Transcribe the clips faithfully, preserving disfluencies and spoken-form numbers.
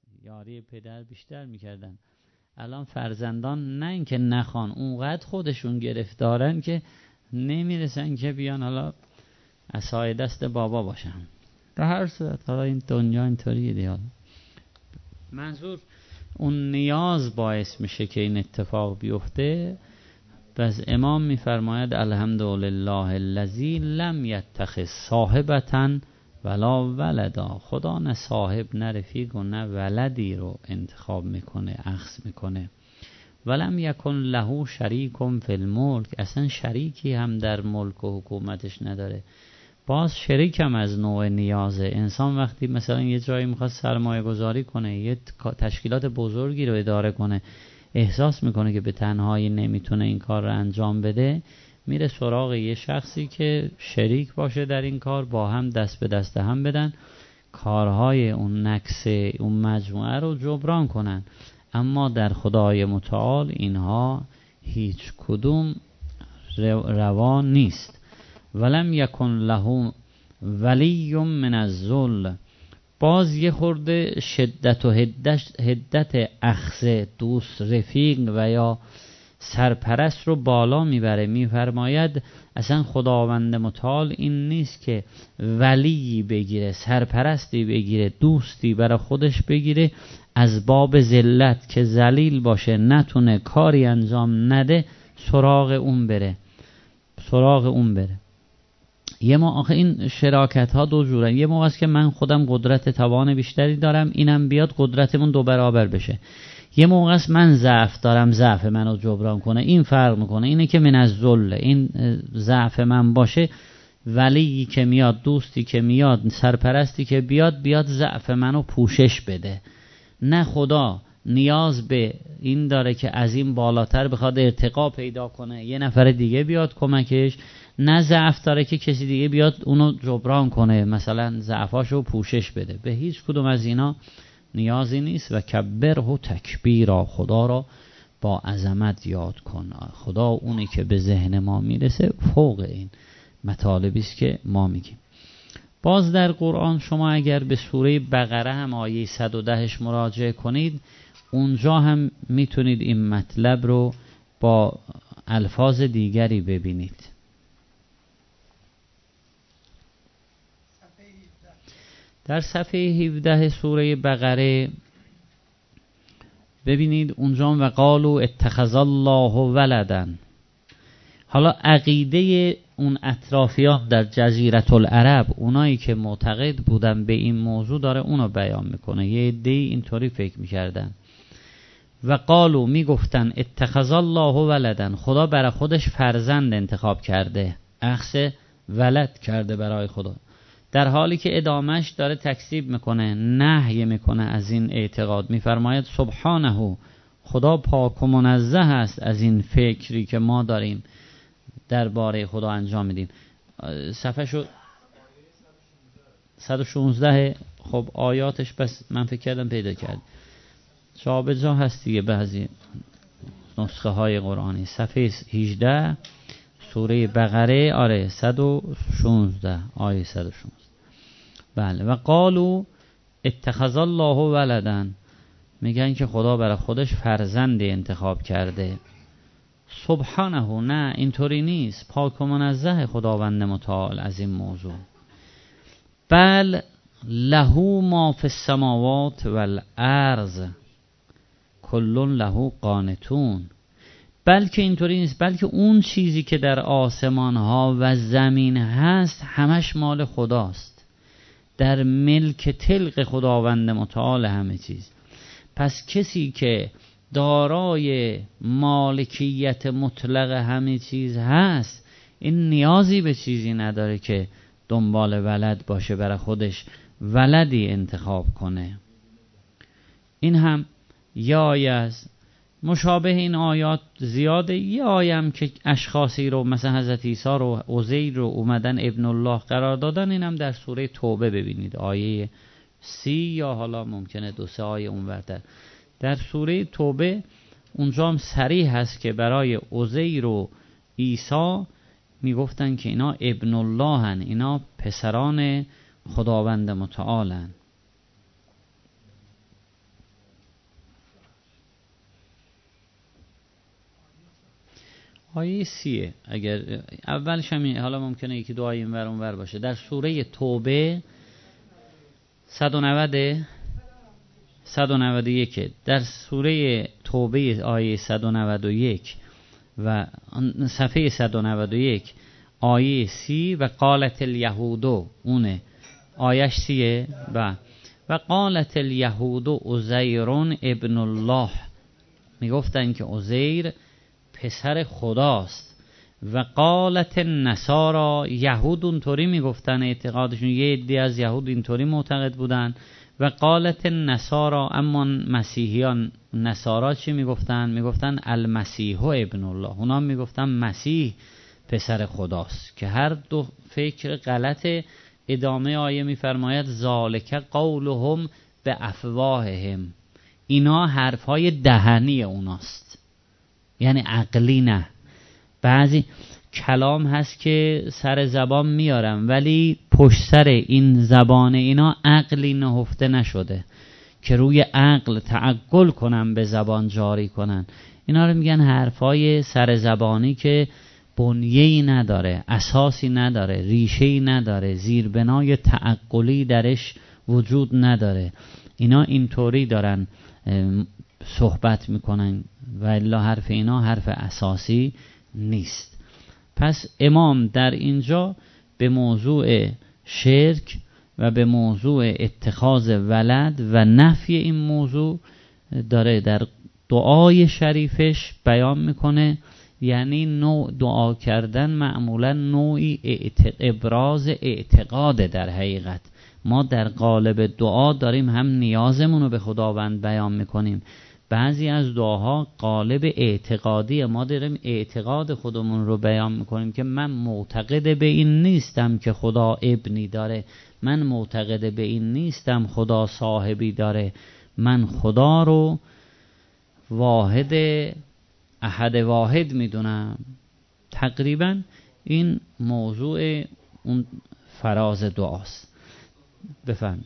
یاری پدر بیشتر میکردن. الان فرزندان نه اینکه نخوان، اونقدر خودشون گرفتارن که نمیرسن که بیان حالا عصای دست بابا باشن. در هر صورت حالا این دنیا اینطوریه دیگه. منظور اون نیاز باعث میشه که این اتفاق بیفته. پس امام میفرماید الحمدلله الذی لم یتخذ صاحبة ولا ولدا. خدا نه صاحب نه رفیق و نه ولدی رو انتخاب میکنه، اخذ میکنه. ولم یکن له شریک فی الملک، اصلا شریکی هم در ملک و حکومتش نداره. باز شریک هم از نوع نیازه. انسان وقتی مثلا یه جایی میخواد سرمایه گذاری کنه، یه تشکیلات بزرگی رو اداره کنه، احساس میکنه که به تنهایی نمیتونه این کار رو انجام بده، میره سراغ یه شخصی که شریک باشه در این کار، با هم دست به دست هم بدن کارهای اون نقص اون مجموعه رو جبران کنن. اما در خدای متعال اینها هیچ کدوم روا نیست. ولم یکن له ولی من الذل. باز یه خورده شدت و حدت اخذ دوست، رفیق و یا سرپرست رو بالا میبره. میفرماید اصلا خداوند متعال این نیست که ولی بگیره، سرپرستی بگیره، دوستی برای خودش بگیره از باب ذلت که ذلیل باشه، نتونه کاری انجام نده، سراغ اون بره سراغ اون بره. یه موقع آخه این شراکت ها دو جوره. یه موقع است که من خودم قدرت توان بیشتری دارم، اینم بیاد قدرتمون دو برابر بشه. یه موقع است من ضعف دارم، ضعف منو جبران کنه. این فرق میکنه. اینه که من از ذل، این ضعف من باشه، ولی که میاد، دوستی که میاد، سرپرستی که بیاد بیاد ضعف منو پوشش بده. نه خدا نیاز به این داره که از این بالاتر بخواد ارتقا پیدا کنه یه نفر دیگه بیاد کمکش، نه ضعف داره که کسی دیگه بیاد اونو جبران کنه، مثلا ضعفاشو پوشش بده. به هیچ کدوم از اینا نیازی نیست. و کبره تکبیرا، خدا را با عظمت یاد کن. خدا اونی که به ذهن ما میرسه فوق این مطالبی است که ما میگیم. باز در قرآن شما اگر به سوره بقره هم آیه صد و دهش مراجعه کنید، اونجا هم میتونید این مطلب رو با الفاظ دیگری ببینید. در صفحه هفده سوره بقره ببینید اونجا و قالوا اتخذ الله ولدا. حالا عقیده اون اطرافیان در جزیره العرب، اونایی که معتقد بودن به این موضوع، داره اونو بیان میکنه. یه عده اینطوری فکر میکردن و قالوا میگفتن اتخذ الله ولدا، خدا برای خودش فرزند انتخاب کرده، اخذ ولد کرده برای خدا. در حالی که ادامش داره تکذیب میکنه، نهی میکنه از این اعتقاد. میفرماید سبحانه، خدا پاک و منزه است از این فکری که ما داریم درباره خدا انجام میدیم. صفحه شو صد و شانزده. خب آیاتش بس من فکر کردم پیدا کرد، جا به جا هست دیگه بعضی نسخه های قرآنی. صفحه هجده سوره بقره، آره صد و شانزده آیه صد و شانزده. بله. و قالوا اتخذ الله ولدا، میگن که خدا برای خودش فرزندی انتخاب کرده. سبحانه، نه اینطوری نیست، پاک و منزه خداوند متعال از این موضوع. بل له ما فی السماوات والارض کل له قانتون. بلکه اینطوری نیست، بلکه اون چیزی که در آسمان ها و زمین هست همش مال خداست، در ملک تلق خداوند متعال همه چیز. پس کسی که دارای مالکیت مطلق همه چیز هست، این نیازی به چیزی نداره که دنبال ولد باشه، برای خودش ولدی انتخاب کنه. این هم یه آیه است. مشابه این آیات زیاده. یه آیه هم که اشخاصی رو مثلا حضرت عیسی رو، عزیر رو اومدن ابن الله قرار دادن، این هم در سوره توبه ببینید، آیه سی یا حالا ممکنه دو سه آیه اونورتر. در سوره توبه اونجا هم صریح هست که برای عزیر و عیسی میگفتن که اینا ابن الله هن، اینا پسران خداوند متعالن. آیه سیه. اگر اولش همین، حالا ممکنه یکی دو آیه اینور اونور باشه. در سوره توبه صد و نود صد و نود و یک، در سوره توبه آیه صد و نود و یک و صفحه صد و نود و یک آیه سی و قالت الیهودو، اونه آیش سیه. و و قالت الیهودو عزیرون ابن الله، میگفتن که عزیر پسر خداست. و قالت النصارى، یهود اونطوری میگفتن، اعتقادشون یه عده از یهود اینطوری معتقد بودن. و قالت النصارى، اما مسیحیان نصارا چی میگفتن؟ میگفتن المسیح ابن الله، اونا میگفتن مسیح پسر خداست، که هر دو فکر غلطه. ادامه آیه میفرماید ذالک قولهم به افواههم، اینا حرفهای دهنی اوناست، یعنی عقلی نه. بعضی کلام هست که سر زبان میارم ولی پشت سر این زبان اینا عقلی نهفته نشده که روی عقل تعقل کنن به زبان جاری کنن. اینا رو میگن حرفای سر زبانی که بنیه‌ای نداره، اساسی نداره، ریشه‌ای نداره، زیربنای تعقلی درش وجود نداره. اینا اینطوری دارن صحبت میکنن و الا حرف اینا حرف اساسی نیست. پس امام در اینجا به موضوع شرک و به موضوع اتخاذ ولد و نفی این موضوع داره در دعای شریفش بیان میکنه. یعنی نوع دعا کردن معمولا نوعی ابراز اعتقاده. در حقیقت ما در قالب دعا داریم هم نیازمون رو به خداوند بیان میکنیم، بعضی از دعاها قالب اعتقادی، ما داریم اعتقاد خودمون رو بیان میکنیم که من معتقد به این نیستم که خدا ابنی داره، من معتقد به این نیستم خدا صاحبی داره، من خدا رو واحد احد واحد میدونم. تقریبا این موضوع اون فراز دعاست. بفهم.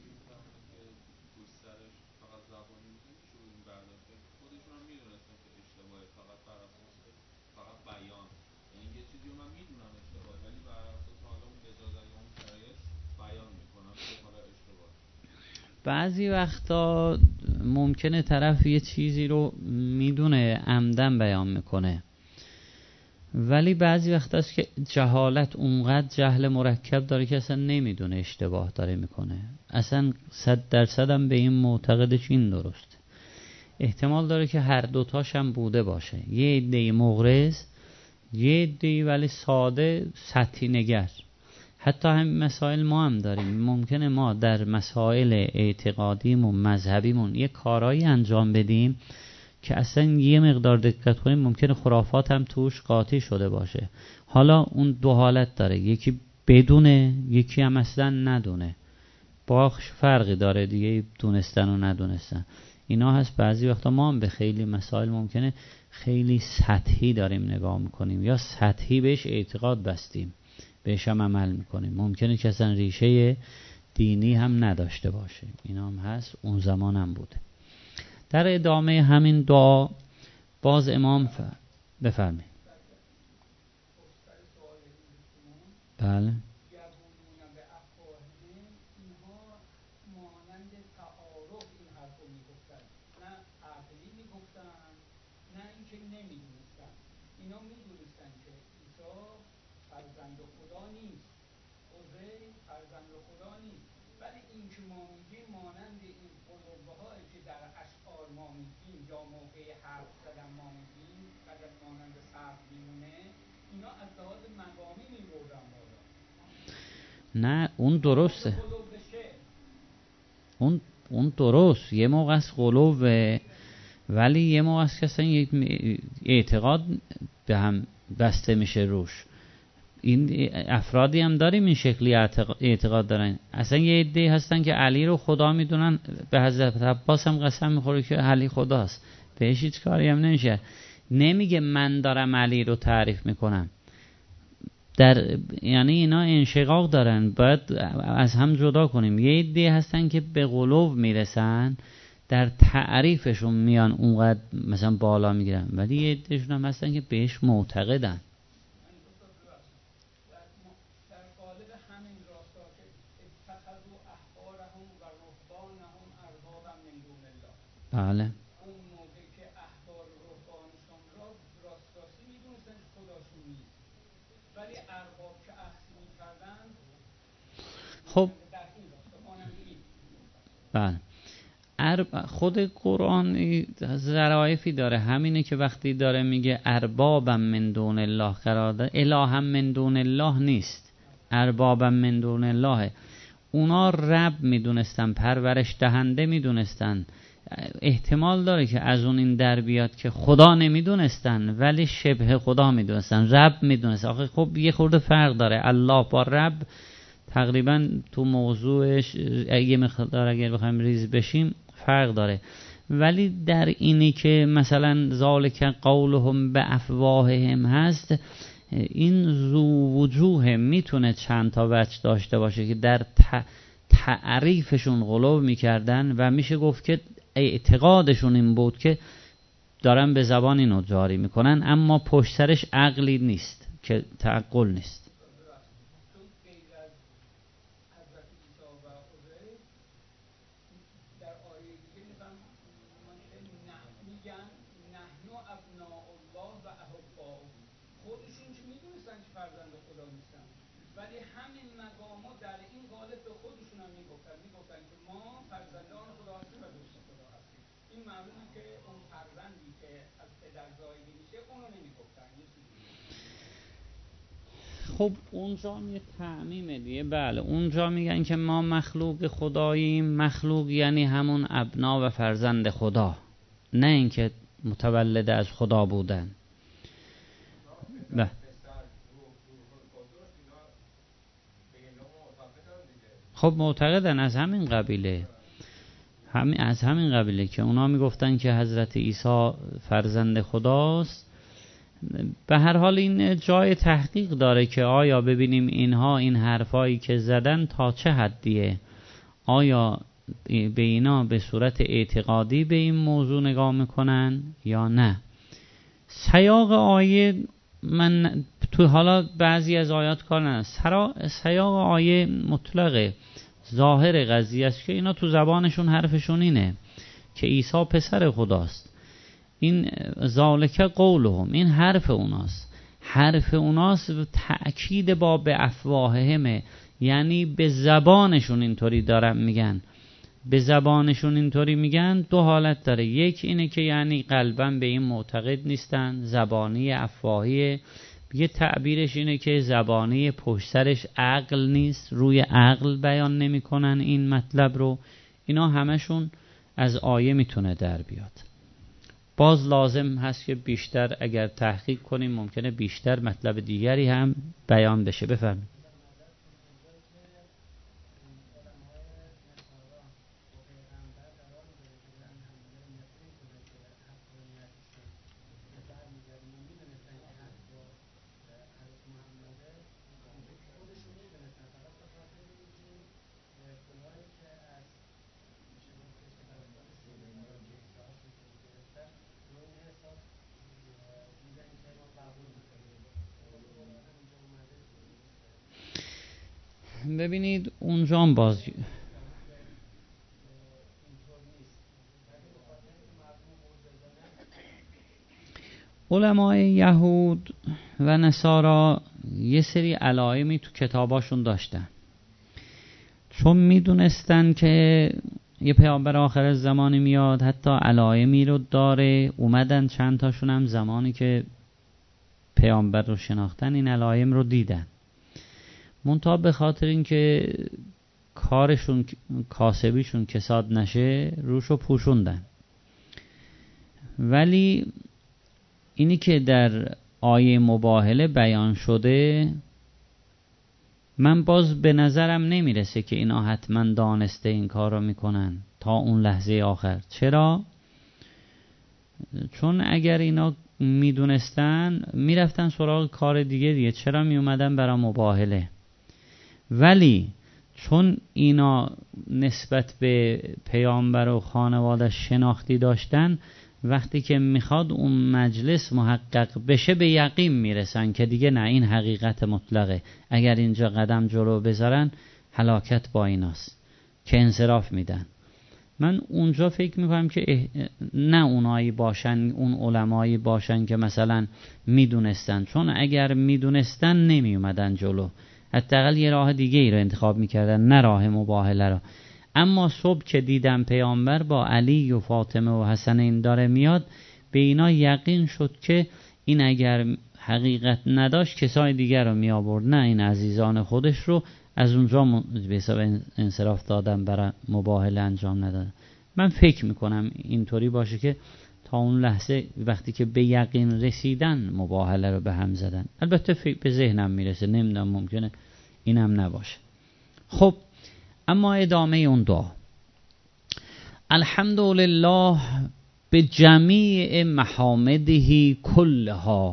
بعضی وقتا ممکنه طرف یه چیزی رو میدونه عمدن بیان میکنه، ولی بعضی وقت است که جهالت اونقدر جهل مرکب داره که اصلا نمیدونه اشتباه داره میکنه، اصلا صد درصد هم به این معتقدش این درست. احتمال داره که هر دوتاش هم بوده باشه، یه عده مغرض، یه عده ولی ساده سطحی نگر. حتی همین مسائل ما هم داریم. ممکنه ما در مسائل اعتقادیمون مذهبیمون یه کارایی انجام بدیم که اصلا یه مقدار دقت کنیم ممکنه خرافات هم توش قاطی شده باشه. حالا اون دو حالت داره، یکی بدونه، یکی هم اصلا ندونه. باخش فرقی داره دیگه، دونستن و ندونستن اینا هست. بعضی وقتا ما هم به خیلی مسائل ممکنه خیلی سطحی داریم نگاه میکنیم یا سطحی بهش اعتقاد بستیم، بهش هم عمل میکنیم، ممکنه که اصلا ریشه دینی هم نداشته باشه. اینا هم هست، اون زمان هم بوده. در ادامه همین دعا باز امام ف... بفرمایید. بله. نه اون درسته، اون اون درست. یه موقع از غلوه، ولی یه موقع از کسان یک اعتقاد به هم بسته میشه روش. این افرادی هم داریم این شکلی اعتقاد دارن. اصلا یه عده هستن که علی رو خدا میدونن، به حضرت عباس هم قسم میخوره که علی خداست، بهش هیچ کاری هم نمیشه. نمیگه من دارم علی رو تعریف میکنم. در یعنی اینا انشقاق دارن، باید از هم جدا کنیم. یه عده هستن که به غلو میرسن، در تعریفشون میان اونقدر مثلا بالا میگیرن، ولی یه عدهشون هم هستن که بهش معتقدن. بله. اون موقع که احبار رهبانشون را راستاسی میدونستن خداشون نیست، ولی ارباب که اخذ میکردن خب بله. خود قرآن ظرافی داره، همینه که وقتی داره میگه اربابم من دون الله قرار داره، الهم من دون الله نیست، اربابم من دون الله. اونا رب میدونستن، پرورش دهنده میدونستن. احتمال داره که از اون این در بیاد که خدا نمیدونستن ولی شبه خدا میدونستن، رب میدونستن. آخه خب یه خورده فرق داره الله با رب، تقریبا تو موضوعش یه مقدار اگر بخوایم ریز بشیم فرق داره. ولی در اینی که مثلا ذالک قولهم به افواههم هست، این ذو وجوه میتونه چند تا وجه داشته باشه که در تعریفشون غلو میکردن و میشه گفت که اعتقادشون این بود که دارن به زبان اینو جاری میکنن، اما پشت سرش عقلی نیست که تعقل نیست. خب اونجا یه تعمیمه دیگه. بله اونجا میگن که ما مخلوق خداییم. مخلوق یعنی همون ابنا و فرزند خدا، نه اینکه متولد از خدا بودن. بله. خب معتقدن از همین قبیله، همین از همین قبیله که اونا میگفتن که حضرت عیسی فرزند خداست. به هر حال این جای تحقیق داره که آیا ببینیم اینها این حرفایی که زدن تا چه حدیه، آیا به اینا به صورت اعتقادی به این موضوع نگاه میکنن یا نه. سیاق آیه من تو حالا بعضی از آیات کار نه، سیاق آیه مطلقه، ظاهر قضیه است که اینا تو زبانشون حرفشون اینه که عیسی پسر خداست. این ذالک قولهم، این حرف اوناست، حرف اوناست، تأکید با به افواههمه، یعنی به زبانشون اینطوری دارن میگن. به زبانشون اینطوری میگن دو حالت داره، یک اینه که یعنی قلباً به این معتقد نیستن، زبانی افواهی. یه تعبیرش اینه که زبانی پشت سرش عقل نیست، روی عقل بیان نمیکنن این مطلب رو. اینا همشون از آیه میتونه در بیاد. باز لازم هست که بیشتر اگر تحقیق کنیم ممکنه بیشتر مطلب دیگری هم بیان بشه. بفرمایید. ببینید اونجا هم باز علمای یهود و نصارا یه سری علائمی تو کتاباشون داشتن، چون میدونستن که یه پیامبر آخر زمانی میاد، حتی علائمی رو داره. اومدن چند تاشون هم زمانی که پیامبر رو شناختن این علائم رو دیدن، منتها به خاطر اینکه کارشون کاسبیشون کساد نشه روشو پوشوندن. ولی اینی که در آیه مباهله بیان شده، من باز به نظرم نمیرسه که اینا حتما دانسته این کار رو میکنن تا اون لحظه آخر. چرا؟ چون اگر اینا میدونستن میرفتن سراغ کار دیگه دیگه، چرا میومدن برای مباهله؟ ولی چون اینا نسبت به پیامبر و خانواده شناختی داشتن، وقتی که میخواد اون مجلس محقق بشه به یقین میرسن که دیگه نه، این حقیقت مطلقه، اگر اینجا قدم جلو بذارن هلاکت با ایناست، که انصراف میدن. من اونجا فکر میکنم که نه اونایی باشن، اون علمایی باشن که مثلا میدونستن، چون اگر میدونستن نمی اومدن جلو، حداقل یه راه دیگه ای رو انتخاب میکردن، نه راه مباهله رو. اما صبح که دیدم پیامبر با علی و فاطمه و حسن این داره میاد، به اینا یقین شد که این اگر حقیقت نداشت کسای دیگر رو می آورد، نه این عزیزان خودش رو. از اونجا به حساب انصراف دادن، برای مباهله انجام ندادن. من فکر میکنم اینطوری باشه که تا اون لحظه وقتی که به یقین رسیدن مباهله رو به هم زدن. البته فکر به ذهنم میرسه، نمیدونم، ممکنه اینم نباشه. خب اما ادامه اون دعا: الحمدلله به جمیع محامده کلها.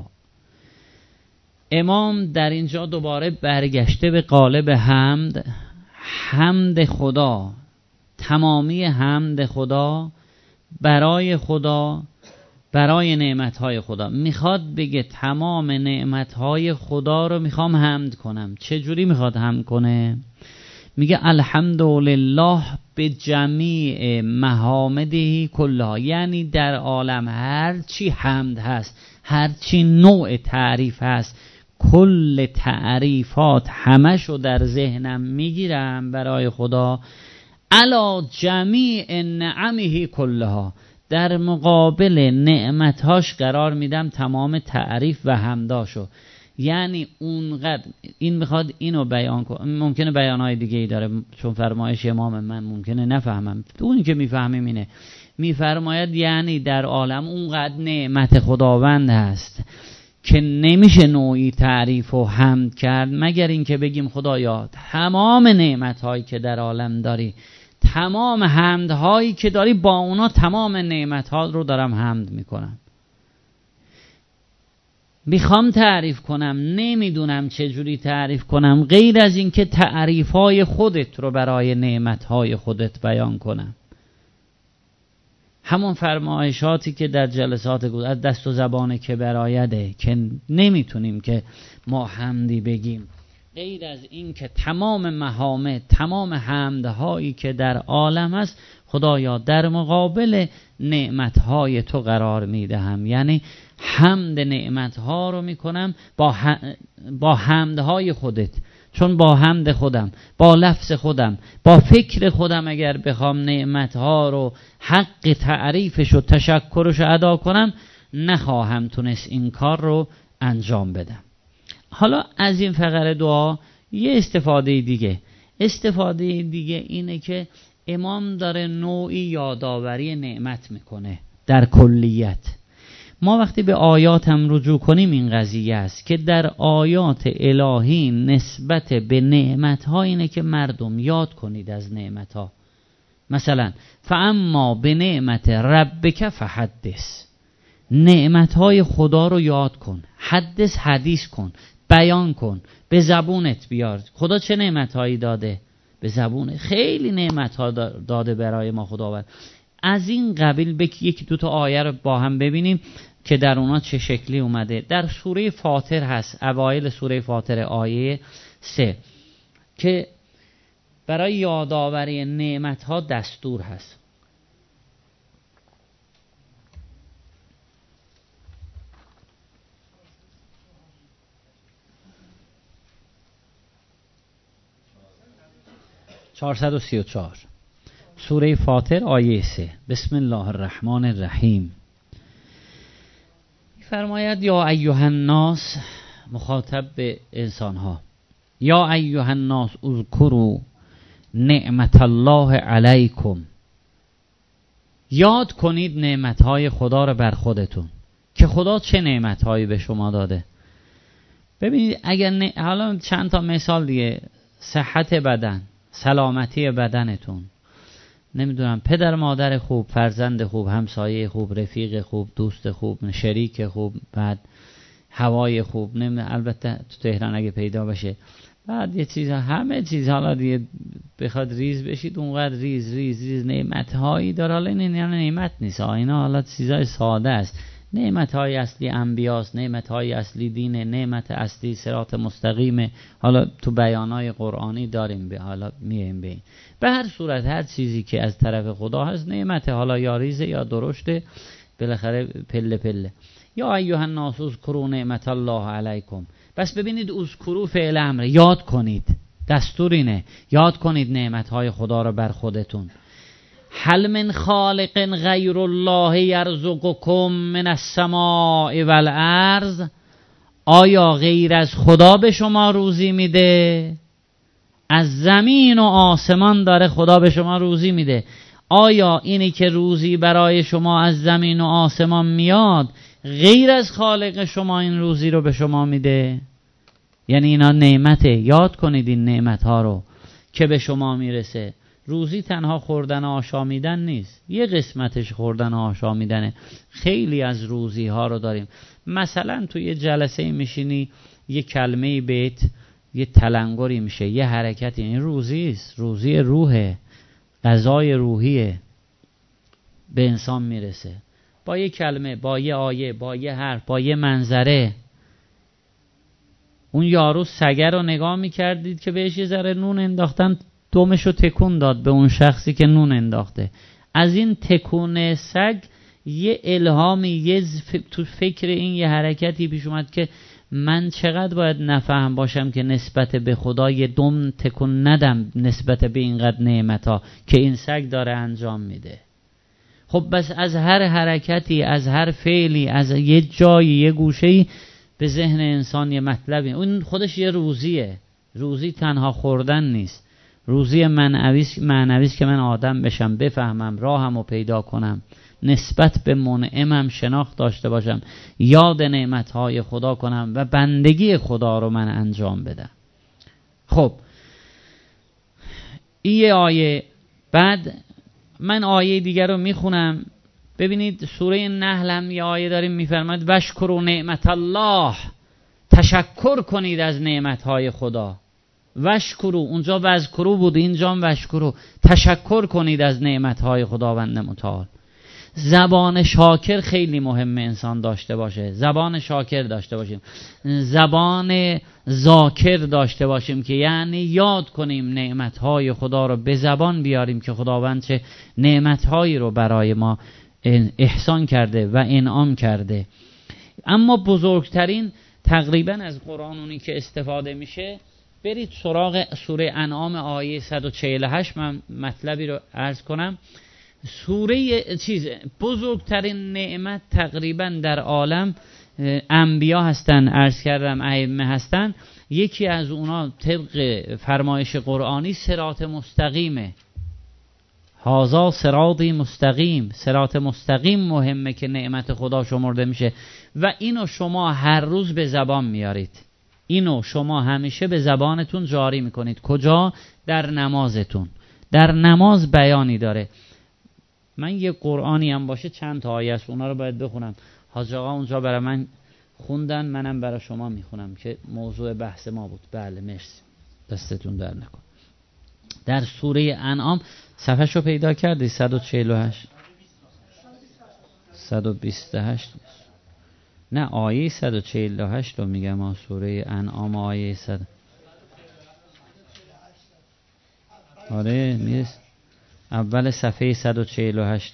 امام در اینجا دوباره برگشته به قالب حمد. حمد خدا، تمامی حمد خدا برای خدا، برای نعمتهای خدا. میخواد بگه تمام نعمتهای خدا رو میخوام حمد کنم. چه جوری میخواد حمد کنه؟ میگه الحمدلله به جمیع محامده کلها، یعنی در عالم هر چی حمد هست، هر چی نوع تعریف هست، کل تعریفات همشو در ذهنم میگیرم برای خدا. علی جمیع نعمه کلها، در مقابل نعمتهاش قرار میدم تمام تعریف و حمداشو. یعنی اونقدر این میخواد اینو بیان کنه. ممکنه بیانهای دیگه ای داره، چون فرمایش امام من ممکنه نفهمم، تو اون که میفهمیم اینه. میفرماید یعنی در عالم اونقدر نعمت خداوند هست که نمیشه نوعی تعریف و حمد کرد مگر این که بگیم خدایا تمام نعمتهایی که در عالم داری، تمام حمدهایی که داری، با اونا تمام نعمتها رو دارم حمد میکنم. میخوام تعریف کنم، نمیدونم چجوری تعریف کنم غیر از این که تعریفهای خودت رو برای نعمتهای خودت بیان کنم. همون فرمایشاتی که در جلسات گذشته از دست و زبان که برایده، که نمیتونیم که ما حمدی بگیم غیر از این که تمام محامد، تمام حمدهایی که در عالم هست خدایا در مقابل نعمتهای تو قرار میدهم. یعنی حمد نعمتها رو میکنم با با حمدهای خودت، چون با حمد خودم، با لفظ خودم، با فکر خودم اگر بخوام نعمتها رو حق تعریفش و تشکرش ادا کنم نخواهم تونست این کار رو انجام بدم. حالا از این فقره دعا یه استفاده دیگه استفاده دیگه اینه که امام داره نوعی یادآوری نعمت میکنه در کلیت. ما وقتی به آیات هم رجوع کنیم این قضیه است که در آیات الهی نسبت به نعمت‌ها اینه که مردم یاد کنید از نعمت‌ها. مثلا فاما به نعمت ربک فحدث، نعمت‌های خدا رو یاد کن، حدث حدیث کن، بیان کن، به زبونت بیار. خدا چه نعمت‌هایی داده؟ به زبون خیلی نعمت‌ها داده برای ما خداوند. از این قبیل به یکی دو تا آیه رو با هم ببینیم که در اونا چه شکلی اومده. در سوره فاطر هست، اوایل سوره فاطر آیه سه، که برای یادآوری نعمت‌ها دستور هست. چهارصد و سی و چهار سوره فاطر آیه سه. بسم الله الرحمن الرحیم. فرماید یا ایها الناس، مخاطب به انسانها، یا ایها الناس اذکروا نعمت الله علیکم، یاد کنید نعمتهای خدا رو بر خودتون، که خدا چه نعمتهایی به شما داده. ببینید اگر ن... حالا چند تا مثال دیگه، صحت بدن، سلامتی بدنتون، نمیدونم پدر مادر خوب، فرزند خوب، همسایه خوب، رفیق خوب، دوست خوب، شریک خوب، بعد هوای خوب، نمیدونم البته تو تهران اگه پیدا بشه، بعد یه چیز، همه چیز حالا دیگه بخواد ریز بشید اونقدر ریز ریز ریز نعمت‌هایی داره. حالا این نعمت نیست، اینا حالا چیزای ساده است. نعمت‌های اصلی انبیاست، نعمت‌های اصلی دینه، نعمت اصلی صراط مستقیمه. حالا تو بیانای قرآنی داریم، به حالا میایم به این. به هر صورت هر چیزی که از طرف خدا هست نعمت، حالا یا ریزه یا درشته، بالاخره پله پله. یا ایها الناس اذکروا نعمت الله علیکم. بس ببینید اذکروا فعل امر، یاد کنید، دستور اینه یاد کنید نعمت‌های خدا رو بر خودتون. هل من خالق غیر الله یرزقکم من السماء والارض. آیا غیر از خدا به شما روزی میده؟ از زمین و آسمان داره خدا به شما روزی میده. آیا اینی که روزی برای شما از زمین و آسمان میاد غیر از خالق شما این روزی رو به شما میده؟ یعنی اینا نعمته، یاد کنید این نعمت ها رو که به شما میرسه. روزی تنها خوردن و آشامیدن نیست، یه قسمتش خوردن و آشامیدنه. خیلی از روزی ها رو داریم. مثلا توی یه جلسه میشینی، یه کلمه بیت، یه تلنگری میشه، یه حرکتی، این روزی است، روزی روحه، غذای روحیه، به انسان میرسه. با یه کلمه، با یه آیه، با یه حرف، با یه منظره. اون یارو سگه رو نگاه میکردید که بهش یه ذره نون انداختن، دمشو تکون داد به اون شخصی که نون انداخته. از این تکون سگ یه الهامی، یه تو فکر این یه حرکتی پیش اومد که من چقدر باید نفهم باشم که نسبت به خدا یه دم تکون ندم نسبت به اینقدر نعمتا که این سگ داره انجام میده. خب بس از هر حرکتی، از هر فعلی، از یه جایی، یه گوشه‌ای به ذهن انسان یه مطلبی، اون خودش یه روزیه. روزی تنها خوردن نیست، روزی معنویست معنویست که من آدم بشم، بفهمم، راهمو پیدا کنم، نسبت به منعمم شناخت داشته باشم، یاد نعمتهای خدا کنم و بندگی خدا رو من انجام بدم. خب این آیه. بعد من آیه دیگر رو میخونم. ببینید سوره نحل هم یه آیه داریم میفرماد وشکروا نعمت الله، تشکر کنید از نعمتهای خدا. وشکروا، اونجا وذکروا بود، اینجا وشکروا، تشکر کنید از نعمتهای خداوند متعال. زبان شاکر خیلی مهمه انسان داشته باشه، زبان شاکر داشته باشیم، زبان ذاکر داشته باشیم که یعنی یاد کنیم نعمتهای خدا رو به زبان بیاریم که خداوند چه نعمتهایی رو برای ما احسان کرده و انعام کرده. اما بزرگترین تقریبا از قرآن اونی که استفاده میشه، برید سراغ سوره انعام آیه صد و چهل و هشت. من مطلبی رو عرض کنم. سوره چیز بزرگترین نعمت تقریبا در عالم انبیا هستن، عرض کردم ائمه هستن. یکی از اونا طبق فرمایش قرآنی صراط مستقیمه. هازا صراطی مستقیم، صراط مستقیم مهمه که نعمت خدا شمرده میشه و اینو شما هر روز به زبان میارید، اینو شما همیشه به زبانتون جاری میکنید. کجا؟ در نمازتون. در نماز بیانی داره. من یه قرآنی هم باشه چند تا آیه است، اونا رو باید بخونم. حاج آقا اونجا برای من خوندن، منم برای شما میخونم که موضوع بحث ما بود. بله مرسی، دستتون در نکن. در سوره انعام صفحه شو پیدا کردی؟ صد و چهل و هشت صد و بیست و هشت نه آیه صد و چهل و هشت رو میگم. سوره انعام آیه صد. آره نیست، اول صفحه صد و چهل و هشت.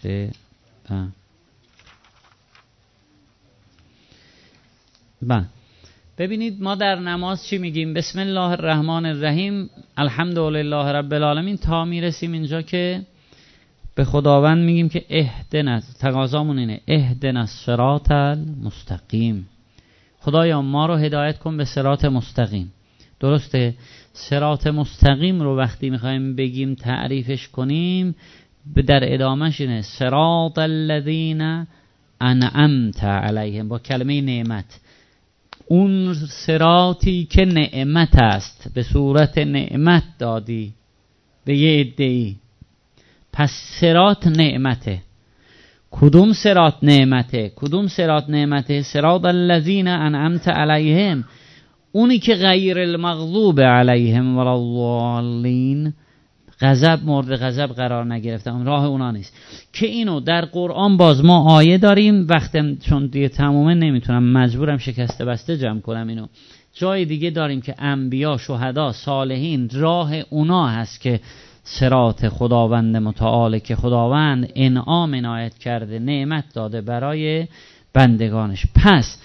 با ببینید ما در نماز چی میگیم؟ بسم الله الرحمن الرحیم، الحمدلله رب العالمین، تا میرسیم اینجا که به خداوند میگیم که اهدنا، تقاضامون اینه اهدنا الصراط المستقیم، خدایا ما رو هدایت کن به صراط مستقیم. درسته؟ صراط مستقیم رو وقتی میخوایم بگیم تعریفش کنیم، در ادامهش اینه صراط الذین انعمت علیهم، با کلمه نعمت. اون صراطی که نعمت است، به صورت نعمت دادی به یه عده‌ای، پس صراط نعمته. کدوم صراط نعمته؟ کدوم صراط نعمته؟ صراط الذین انعمت علیهم، اونی که غیر المغضوب علیهم ولا الضالین، غضب مورد غضب قرار نگرفتن، راه اونا نیست. که اینو در قرآن باز ما آیه داریم، وقتم چون دیگه تمومه نمیتونم، مجبورم شکسته بسته جمع کنم اینو. جای دیگه داریم که انبیا، شهدا، صالحین، راه اونا هست که صراط خداوند متعال، که خداوند انعام عنایت کرده، نعمت داده برای بندگانش. پس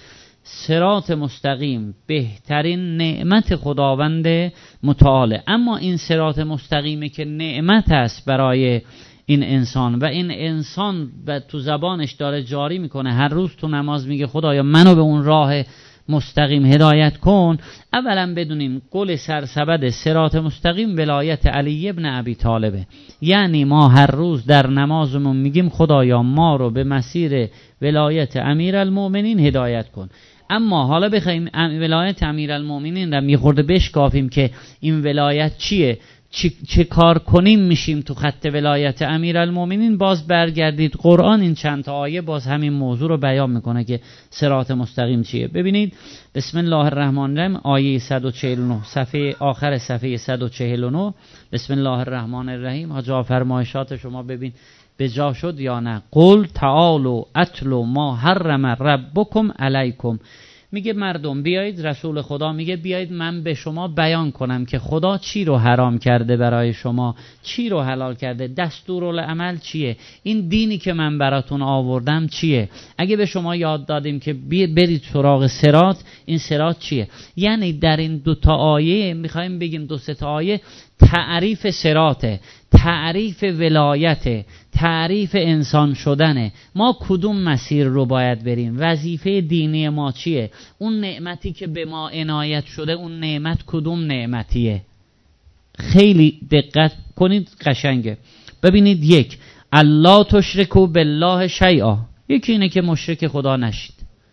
صراط مستقیم بهترین نعمت خداوند متعاله. اما این صراط مستقیمه که نعمت است برای این انسان و این انسان و تو زبانش داره جاری میکنه، هر روز تو نماز میگه خدایا منو به اون راه مستقیم هدایت کن. اولا بدونیم قول سرسبد صراط مستقیم ولایت علی ابن ابی طالبه، یعنی ما هر روز در نمازمون میگیم خدایا ما رو به مسیر ولایت امیرالمؤمنین هدایت کن. اما حالا بخوایم ولایت امیرالمؤمنین را میخورده بشکافیم که این ولایت چیه، چه, چه کار کنیم میشیم تو خط ولایت امیرالمؤمنین، باز برگردید قرآن این چند تا آیه باز همین موضوع رو بیان میکنه که صراط مستقیم چیه. ببینید بسم الله الرحمن الرحیم آیه صد و چهل و نه، صفحه آخر صفحه صد و چهل و نه. بسم الله الرحمن الرحیم. حاجا فرمایشات شما ببین به جا شد یا نه. قل تعالوا اتلو ما حرم ربکم علیکم. میگه مردم بیایید، رسول خدا میگه بیایید من به شما بیان کنم که خدا چی رو حرام کرده برای شما، چی رو حلال کرده، دستورالعمل چیه، این دینی که من براتون آوردم چیه. اگه به شما یاد دادیم که برید سراغ صراط، این صراط چیه؟ یعنی در این دو تا آیه میخوایم بگیم، دو سه تا آیه تعریف صراطه، تعریف ولایت، تعریف انسان شدنه. ما کدوم مسیر رو باید بریم، وظیفه دینی ما چیه، اون نعمتی که به ما عنایت شده اون نعمت کدوم نعمتیه. خیلی دقت کنید، قشنگه. ببینید، یک، الله تشرکو بالله شیئا، یکی اینه که مشرک خدا نشید.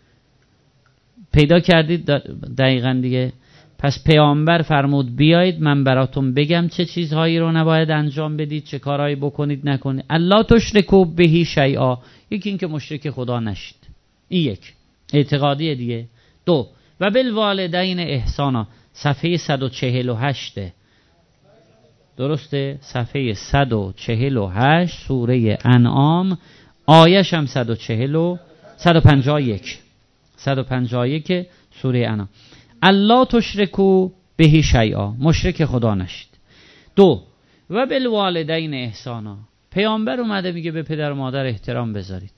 پیدا کردید دقیقاً دیگه. پس پیامبر فرمود بیایید من براتون بگم چه چیزهایی رو نباید انجام بدید، چه کارهایی بکنید نکنید. الله تشرکو بهی شیئا، یکی این که مشرک خدا نشید، این یک اعتقادیه دیگه. دو، و بالوالدین احسانا، صفحه صد و چهل و هشت، درسته؟ صفحه صد و چهل و هشت سوره انعام، آیش هم صد و چهل و صد و پنجاه و یک، صد و پنجاه و یک سوره انعام. الله تشرکو بهی شیئا، مشرک خدا نشید. دو، و بالوالدین احسانا، پیامبر اومده میگه به پدر و مادر احترام بذارید.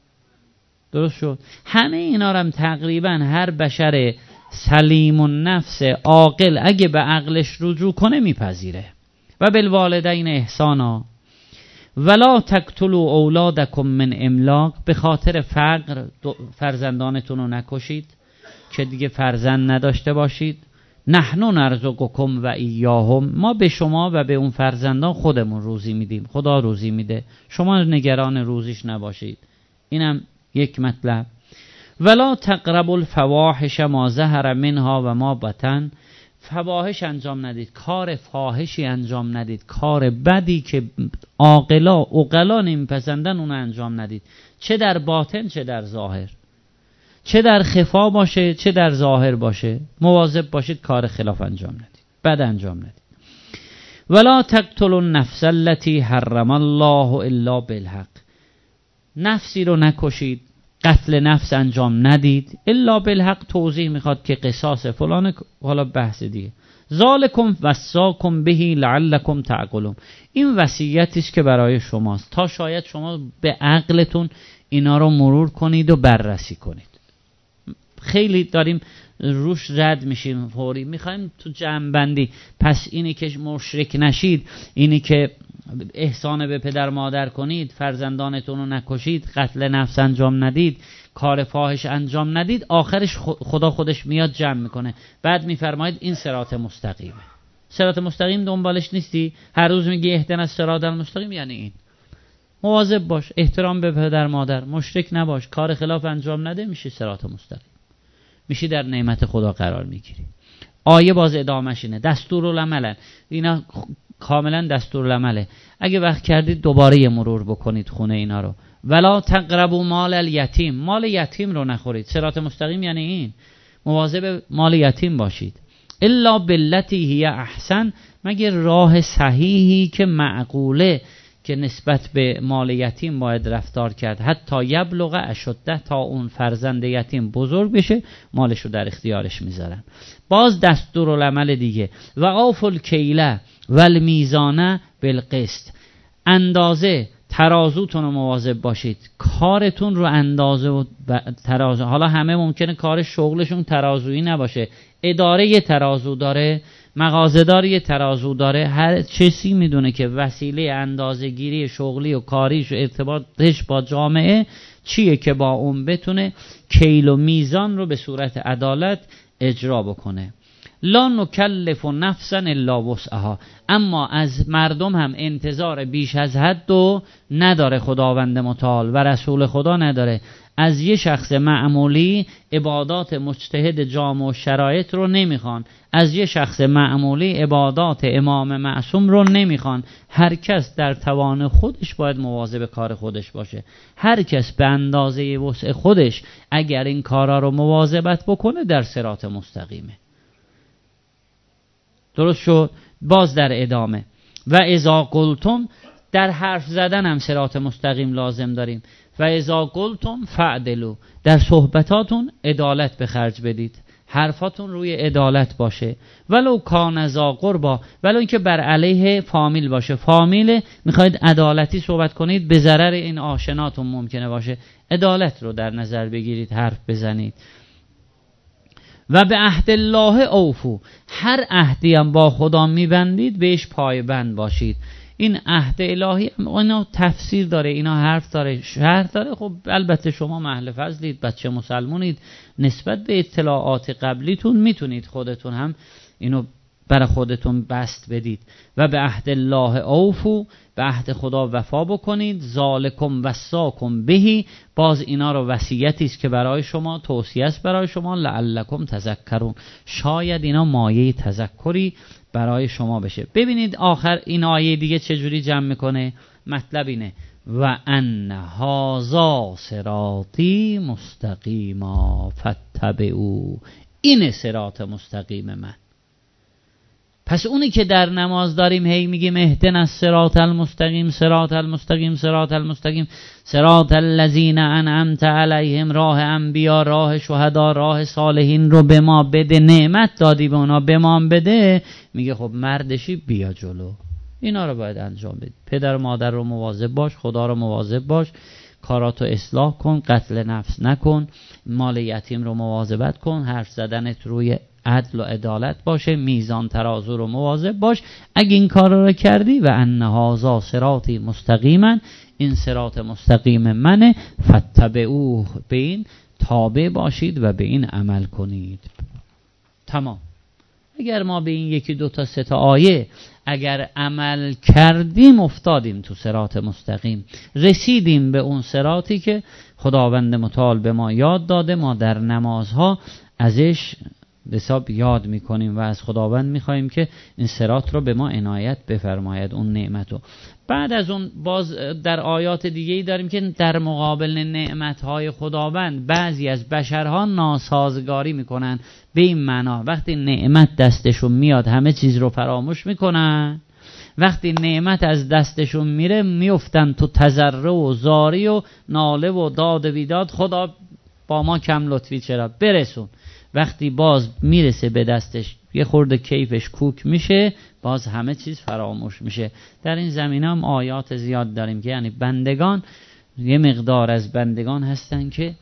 درست شد؟ همه اینا رو هم تقریبا هر بشر سلیم النفس عاقل اگه به عقلش رجوع کنه میپذیره. و بالوالدین احسانا ولا تقتلوا اولادکم من املاق، به خاطر فقر فرزندانتون رو نکشید که دیگه فرزند نداشته باشید. نحن نرزقکم و ایاهم، ما به شما و به اون فرزندان خودمون روزی میدیم، خدا روزی میده، شما نگران روزیش نباشید. اینم یک مطلب. ولا تقربوا الفواحش ما ظهر منها و ما بطن، فواحش انجام ندید، کار فاحشی انجام ندید، کار بدی که عاقلا عقلا نمیپسندن اون انجام ندید، چه در باطن چه در ظاهر، چه در خفا باشه چه در ظاهر باشه، مواظب باشید کار خلاف انجام ندید، بد انجام ندید. ولا تقتلوا النفس التي حرم الله الا بالحق، نفسی رو نکشید، قتل نفس انجام ندید الا بالحق. توضیح میخواد که قصاص فلان، حالا بحث دیگه. ذالکم وصاکم بهی لعلکم تعقلون، این وصیتی است که برای شماست تا شاید شما به عقلتون اینا رو مرور کنید و بررسی کنید. خیلی داریم روش رد میشیم فوری، میخوایم تو جمع بندی. پس اینی که مشرک نشید، اینی که احسان به پدر مادر کنید، فرزندانتون رو نکشید، قتل نفس انجام ندید، کار فاحش انجام ندید، آخرش خدا خودش میاد جمع میکنه. بعد میفرماید این صراط مستقیمه. صراط مستقیم دنبالش نیستی، هر روز میگی اهدنا الصراط المستقیم، یعنی این. مواظب باش، احترام به پدر مادر، مشرک نباش، کار خلاف انجام نده، میشه صراط مستقیم، میشی در نعمت خدا قرار میگیری. آیه باز ادامهش اینه، دستورالعمل، اینا کاملا دستورالعمله. اگه وقت کردید دوباره یه مرور بکنید خونه اینا رو. ولا تقربوا مال الیتیم، مال یتیم رو نخورید. صراط مستقیم یعنی این. مواظب مال یتیم باشید. الا بالتی هی احسن، مگر راه صحیحی که معقوله که نسبت به مال یتیم باید رفتار کرد. حتی یبلغ اشده، تا اون فرزند یتیم بزرگ بشه مالش رو در اختیارش میذارن. باز دستورالعمل دیگه، و اوفوا الکیل والمیزان بالقسط، اندازه ترازوتون رو مواظب باشید، کارتون رو اندازه و ترازو. حالا همه ممکنه کار شغلشون ترازویی نباشه، اداره یه ترازو داره، مغازه‌دار یه ترازو داره، هر چیزی میدونه که وسیله اندازه‌گیری شغلی و کاریش و ارتباطش با جامعه چیه که با اون بتونه کیل و میزان رو به صورت عدالت اجرا بکنه. لا نکلف نفسا الا وسعها، اما از مردم هم انتظار بیش از حد و نداره خداوند متعال و رسول خدا نداره. از یه شخص معمولی عبادات مجتهد جامع و شرایط رو نمیخوان، از یه شخص معمولی عبادات امام معصوم رو نمیخوان. هر کس در توان خودش باید مواظب کار خودش باشه. هر کس به اندازه وسع خودش اگر این کارا رو مواظبت بکنه در صراط مستقیمه. درست شد؟ باز در ادامه، و اذا قلتم، در حرف زدن هم صراط مستقیم لازم داریم. و اذا قلتم فعدلوا، در صحبتاتون عدالت به خرج بدید، حرفاتون روی عدالت باشه. ولو کان ذا قربا، ولو اینکه بر علیه فامیل باشه، فامیل میخواید عدالتی صحبت کنید به ضرر این آشناتون ممکنه باشه، عدالت رو در نظر بگیرید، حرف بزنید. و به عهد الله اوفو، هر عهدی هم با خدا میبندید بهش پایبند باشید. این عهد الهی اینا تفسیر داره، اینا حرف داره، شرح داره. خب البته شما محل فضلید، بچه مسلمونید، نسبت به اطلاعات قبلیتون میتونید خودتون هم اینو برای خودتون بست بدید. و به عهد الله اوفو، به عهد خدا وفا بکنید. ذالکم وصاکم بهی، باز اینا رو وصیتی است که برای شما، توصیه است برای شما. لعلکم تذکرون، شاید اینا مایه تذکری برای شما بشه. ببینید آخر این آیه دیگه چجوری جمع میکنه. مطلب اینه و ان هذا صراطی مستقیما فاتبعوه، این صراط مستقیم من. پس اونی که در نماز داریم هی میگیم اهدنا الصراط المستقیم، صراط المستقیم، صراط المستقیم، صراط الذین انعمت علیهم، راه انبیا، راه شهدا، راه صالحین رو به ما بده، نعمت دادی به اونا به ما بده. میگه خب مردشی بیا جلو، اینا رو باید انجام بدی. پدر و مادر رو مواظب باش، خدا رو مواظب باش، کاراتو اصلاح کن، قتل نفس نکن، مال یتیم رو مواظبت کن، حرف زدنت روی عدل و عدالت باشه، میزان ترازو رو مواظب باش. اگه این کار رو کردی و ان هذا صراطی مستقیما، این صراط مستقیم منه، فاتبعوه، به این تابع باشید و به این عمل کنید. تمام. اگر ما به این یکی دو تا سه تا آیه اگر عمل کردیم افتادیم تو صراط مستقیم، رسیدیم به اون صراطی که خداوند متعال به ما یاد داده. ما در نمازها ازش حساب یاد میکنیم و از خداوند میخوایم که این صراط رو به ما عنایت بفرماید، اون نعمت رو. بعد از اون باز در آیات دیگه‌ای داریم که در مقابل نعمتهای خداوند بعضی از بشرها ناسازگاری میکنن. به این معنا وقتی نعمت دستشون میاد همه چیز رو فراموش میکنن، وقتی نعمت از دستشون میره میفتن تو تضرع و زاری و ناله و داد و بیداد، خدا با ما کم لطفی چرا برسون. وقتی باز میرسه به دستش یه خورده کیفش کوک میشه، باز همه چیز فراموش میشه. در این زمینه هم آیات زیاد داریم که یعنی بندگان، یه مقدار از بندگان هستن که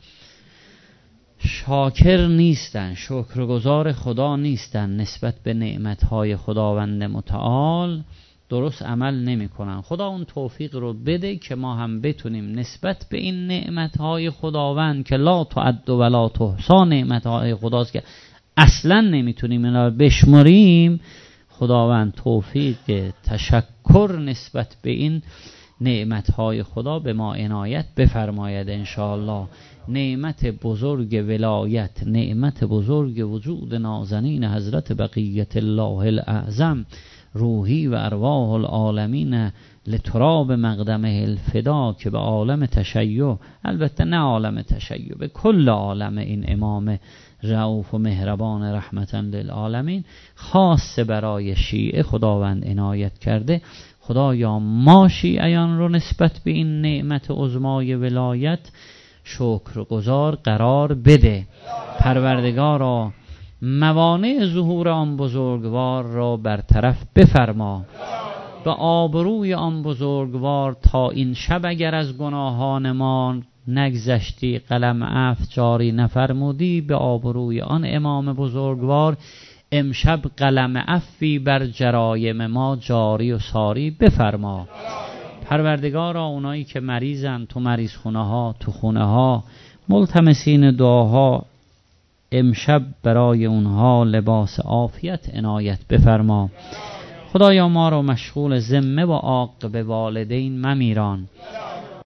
شاکر نیستن، شکرگزار خدا نیستن، نسبت به نعمتهای خداوند متعال درست عمل نمی کنن. خدا اون توفیق رو بده که ما هم بتونیم نسبت به این نعمتهای خداوند که لا تعد و لا تحصی، نعمتهای خداست که اصلا نمیتونیم اینا رو بشمریم، خداوند توفیق تشکر نسبت به این نعمتهای خدا به ما عنایت بفرماید انشاءالله. نعمت بزرگ ولایت، نعمت بزرگ وجود نازنین حضرت بقیت الله الاعظم روحی و ارواح العالمین لتراب مقدمه الفدا، که به عالم تشیع، البته نه عالم تشیع، به کل عالم این امام رؤوف و مهربان رحمتا للعالمین خاص برای شیعه خداوند عنایت کرده. خدایا ما شیعیان رو نسبت به این نعمت عظمای ولایت شکرگزار قرار بده. پروردگارا موانع ظهور آن بزرگوار را برطرف بفرما. به آبروی آن بزرگوار تا این شب اگر از گناهان ما نگذشتی، قلم عفو جاری نفرمودی، به آبروی آن امام بزرگوار امشب قلم عفوی بر جرایم ما جاری و ساری بفرما. پروردگارا اونایی که مریضن تو مریض خونه ها، تو خونه ها، ملتمسین دعاها، امشب برای اونها لباس عافیت عنایت بفرما. خدایا ما را مشغول ذمه و عاقب والدین ممیران.